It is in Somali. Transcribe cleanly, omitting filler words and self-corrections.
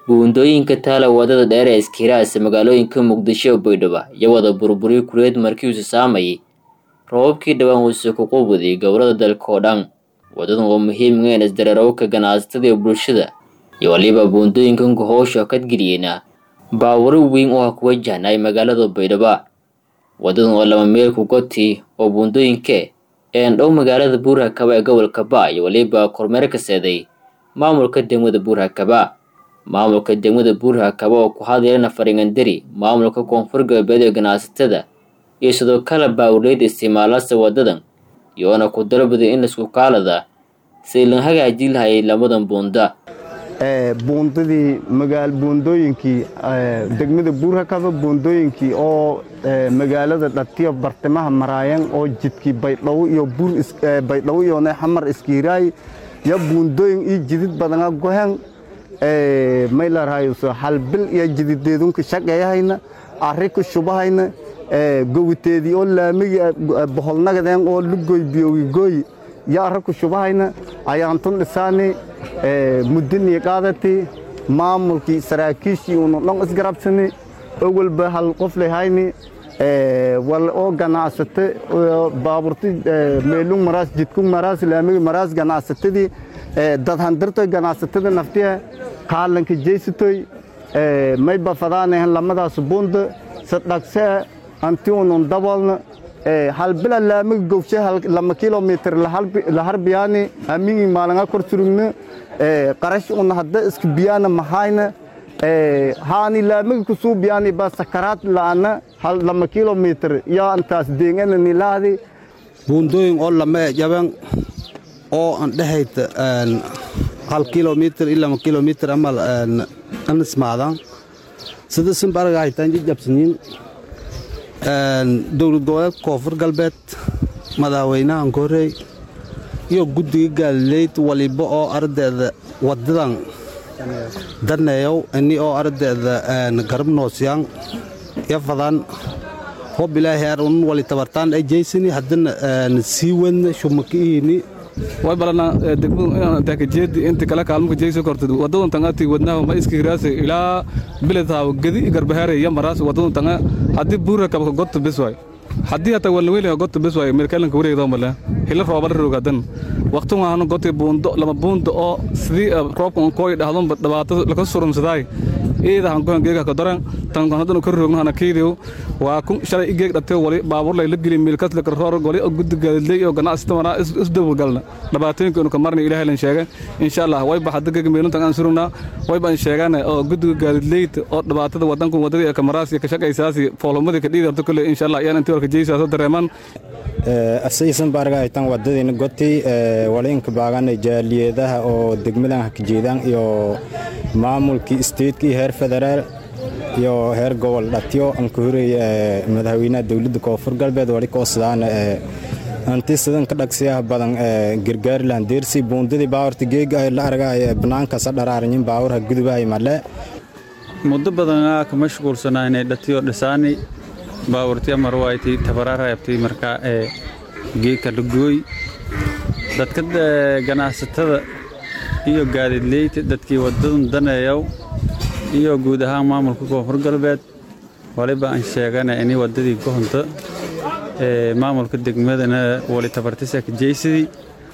buundooyinka taala wadada dheer ee iskiraas magaalooyinka Muqdisho Baydhabo iyo wada burburi kuleed markii uu saameeyay roobkii dhawaan uu soo qoqoobay gobolada dalka oo dhan wadadan oo muhiim ah in isdareerowka ganacsatada bulshada iyo waliba buundooyinkan hawsha ka geliyeen baawar weyn oo ku wajahnay magaalada Baydhabo wadadan oo laba meel ku go'tay oo buundooyinka dhow magaalada Buur-Hakaba ee gobolka Baa iyo waliba kormeer ka saday maamulka degmada Buur-Hakaba maamulka degmada Buur-Hakaba oo ku hadlayna Faringandari maamulka koonfur galbeed ee ganacsatada iyo sidoo kale baawleed isticmaalada wadadan iyoona ku dalbaday in la isku kaalada si la hagaajin lahayd lamadan buunda buundadii buundooyinkii degmada Buur-Hakaba buundooyinkii oo magaalada dhatiyo bartamaha maraayan oo jidkii Baydhabo iyo Baydhabo iyo Xamar iskiiray ya buundooyin iyo jidid badan go'an maylar hayso hal bil iyo jidideedunka shaqeeyayna arriku shubahayna gowiteedii oo laamiga boholnagadeen oo lugoy biyowi ya arriku shubahayna ayaan tun dhisaani mudini qaadati maamulkii saraakiishii uu noqon isgarabsani awalba hal qof leeyahayni wal oo ganacsate baaburti meelun maraas jidku maraas laamiga maraas ganacsatadii dad handarto ganacsatada naftiya qaalanka jeysatoy may bafadaaneen lamadaas buunda sadaqsa antiun dabalna hal bila laamiga gowshe 2 kilomitir la harbiyaani amigi maalanga kor surugna qarash una hadda iska biyana mahayna haani laamiga ku suubiyaani ba sakaraat laana 2 kilomitir ya antaas deengana nilaadi buundooyin oo lama jaban oo aan dhahayta 1 kilomitir ila 1 kilomitir amal aan ismaadan sida simbarga ay tan jabsaniin dowladda koonfur galbeed madaxweynaha Koorey iyo guddiga gaaleed waliba oo ardayda wadadan darneeyo ani oo ardayda garab noosiyaan yafadan hob ilaahay arun wali tabartaan ay jeysani hadana siiwan shumakiini way balana degmada taageed inta kala kaalmo jeeyso kortay wadadan tangati wadnaha ma iskiiraas ila biladaa gadi garbahaare iyo maraas wadadan tanga hadii Buur-Hakaba go'to bisway hadii hata walweelay go'to bisway meelkalanka wareegdo mala hila roobal roogadan waqti waxaan go'tay buundo lama buundo oo sidii roobka kooy dhahdon dhibaato la ka surumsaday eedahan go'an geega ka daran tan hadana ka roognaana keeyo waa kun shalay igeeg dhatay wali baabuur la gelin meelkas la roor goli oo guddiga leeyo ganacsatada wana isdaba galna dhibaatooyinka inuu ka marnay ilaahay lan sheegay insha Allah way baxad geega meelunta aan suruna way baan sheegana oo guddiga gaadiid oo dhibaatada wadanku wadada ka maraas ka shaqaysaasi foolomada ka dhiidarto kale insha Allah ayaan intii warka jeeysaasoo dareeman asaysan barga ay tan wadadina gotay walinka baagan jaaliyadaha oo degmadan ka jeedaan iyo maamulkii state-kii heer federaal iyo heer gobol dhatiyo aan ku horeey madaxweynaha dawladda koonfur galbeed wali ko sidaan anti sidan ka dhaqsiyaha badan gargaar laan deersi buundadii baawarta geega ay la aragay banaanka sadaraarnin baawar gudubahay male muddo badan ka mashquulsanaanay dhatiyo dhisaani baawartii marwaaytii tabararaaytay marka geeka lugooy dadka ganacsatada iyo gaadiidleyda dadkii wadadan daneeyo iyo guud ahaan maamulka koonfur galbeed waliba aan sheeganay in wadadii go'onta maamulka degmadana wali tabartisa ka jeeysadii